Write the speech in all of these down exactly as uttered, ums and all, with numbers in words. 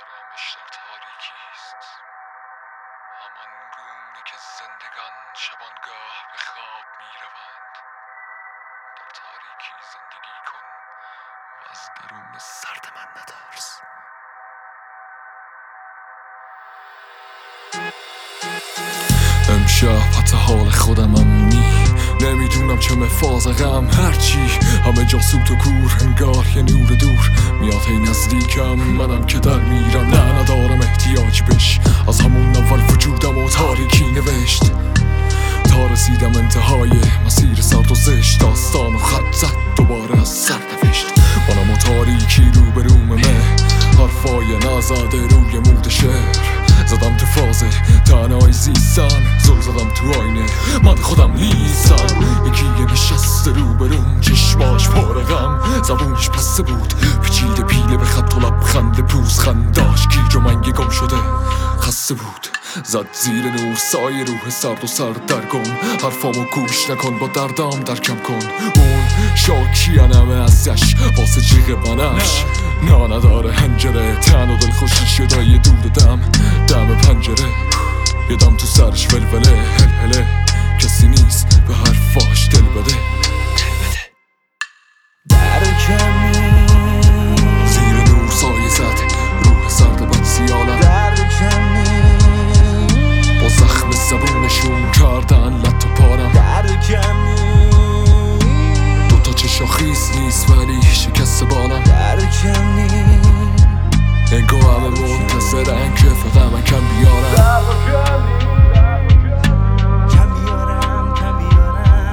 آرامش در تاریکی است، همان گونه که زندگان شبانگاه به خواب می روند. در تاریکی زندگی کن و از درون سرد من نترس. امشب حتی حال خودمم نی نمیدونم چه مفازقم، هرچی همه جا سوت و کور، انگار یه نور دور میاد هی نزدیکم. منم که در میرم نه ندارم احتیاج بش، از همون اول وجودم و تاریکی نوشت تا رسیدم انتهای مسیر سرد و زشت. داستان و خط زد دوباره از سر نوشت، منم و تاریکی رو به رومه، حرفای نزده روی مود شعر. زدم تو فاز تنهای زیستن، زل زدم تو آینه من خودم نیستم. یکی یه نشسته رو بروم، چشماش پر غم، زبونش پسته بود پیچیده پیله به خط و لبخند پوز خنداش گیج و منگی گم شده خسته بود. زد زیر نور سایه روح سرد و سرد درگم، حرفامو گوش نکن با دردام درکم کن. اون شاکیانمه ازش واسه جیغ بنفش، نه نداره هنجره، تن و دل خوشی شده یه دود دم دم پنجره. یه دم تو سرش ولوله هل هله، کسی نیست به حرفاش دل بده. در کمی زیر نور سایه زد روح سرد بد سیالم، در کمی با زخم زبونشون کردن لط و پارم. در کمی دوتا چشا خیس نیست ولی شکست بالم. در کمی انگو همه منتظرن که فقط من کم بیارم. کم بیارم کم بیارم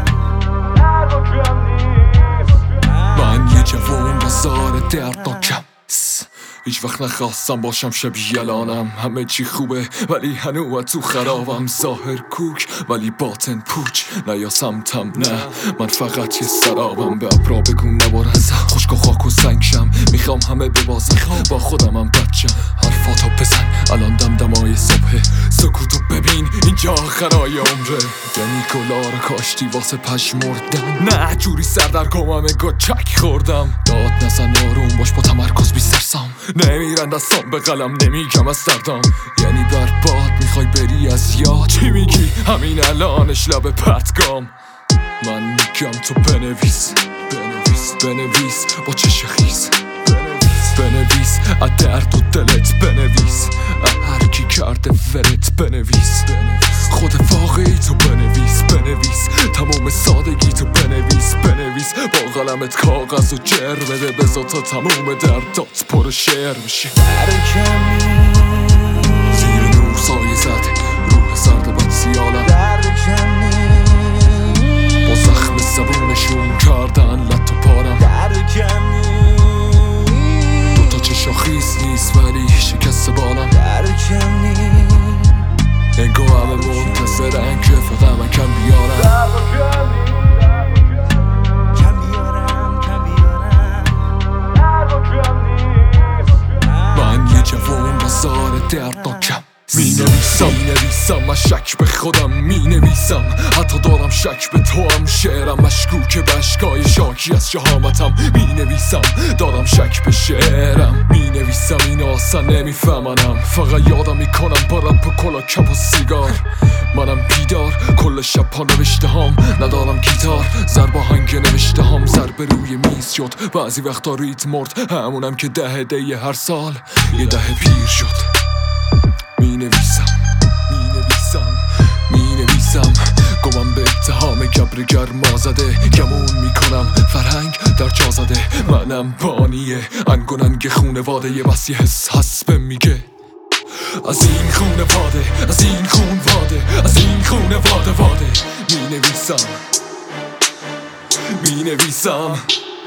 من یه جوون بازار دردناکم، هیچ وقت نخواستم باشم شبیه الانم. همه چی خوبه ولی هنوز تو خرابم، ظاهر کوک ولی باطن پوچ. نه یا سمتم نه، من فقط یه سرابم. به ابرا بگو نبارزم، خشک و خاک و سنگ شم. میخوام همه ببازم با خودمم بچم. حرفاتو بزن الان دم دمای صبح، سکوتو ببین اینجا آخرای عمره. یعنی کلا رو کاشتی واسه پشمردن، نه جوری سردرگمم انگار چک خوردم. داد نزن آروم باش با تمرکز بی سرسام، نمیرن دستام به قلم نمیگم از دردام. یعنی برباد میخوای بری از یاد، چی میگی همین الانش لب پرتگام. من میگم تو بنویس بنویس بنویس با چش خیز، بنویس بنویس از درد و دلت، بنویس هر کی کرده ورت، بنویس خود واقعی تو بنویس بنویس تمام سادگی تو بنویس بنویس با قلمت کاغذ و جر بده، بذار تا تموم دردات پر شعر بشه. در کمی زیر نور سایه زد روح سرد بد سیالم، در کمی با زخم زبونشون کردن لط و پارم. در کمی دوتا چشا خیس نیست ولی شکست بالم. در کمی انگو همه منتظرن که فقط من کم بیارم. کم بیارم کم بیارم من یه جوون بازار دردناکم، می نویسم می نویسم من شک به خودم می نویسم، حتی دارم شک به تو هم. شعرم مشکوک به اشکای شاکی از شهامتم. می نویسم دارم شک به شعرم، می نویسم این اصلا نمیفهمنم. فقط یادم میکنم با رپ و کلا کپ و سیگار. منم بیدار کل شب پا نوشته هم، ندارم گیتار زر با هنگ نوشته هم. ضربه روی میز شد بعضی وقتا ریت مرد، همونم که ده ده هر سال یه ده پیر شد. می نویسم می نویسم می نویسم گمم به اتهام گبرگر ما زده. گمون میکنم فرهنگ در جا زده، منم بانیه انگوننگ خونواده. یه بس یه حس حس میگه از این خونواده از این خونواده از این خونواده واده. می نویسم می نویسم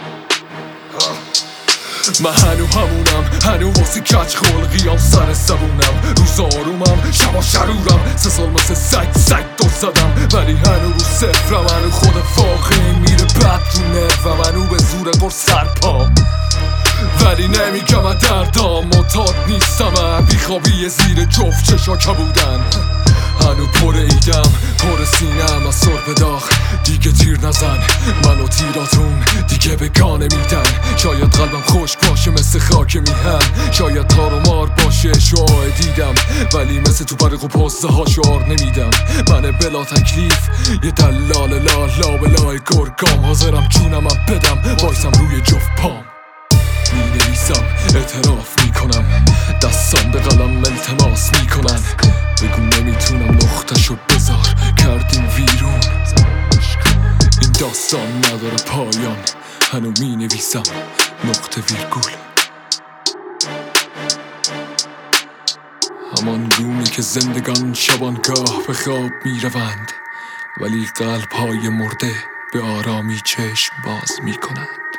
من هنو همونم، هنو واسه کچ خلقیام سر زبونم. روز آرومم شبا شرورم، سه سال مثل سگ سگ دو زدم ولی هنو رو صفرم. هنو خود واقعی میره بد رو نرو، منو به زور قرص سرپام ولی نمیگم از دردام. معتاد نیستم بیخوابی زیر جفت چشا کبودن. هنو پر ایدم پر سینم از سرب داغ، دیگه تیر نزن منو تیراتون دیگه به گانه میدن. شاید قلبم خشک باشه مثل مثل خاک میهن. شاید تار و مار باشه شعاع دیدم، ولی مثل تو برق و پسته ها شعار نمیدم. من بلا تکلیف یه دلال لال لابلای گرگام، حاضرم جونم هم بدم وایسم روی جفت پام. می نویسم اعتراف میکنم، دستان به قلم التماس میکنن. بگو نمیتونم نقطه‌شو بذار، کردیم ویرون. این داستان نداره پایان، هنو می نویسم نقطه ویرگول. همان گونه که زندگان شبانگاه به خواب می روند، ولی قلب های مرده به آرامی چشم باز می کنند.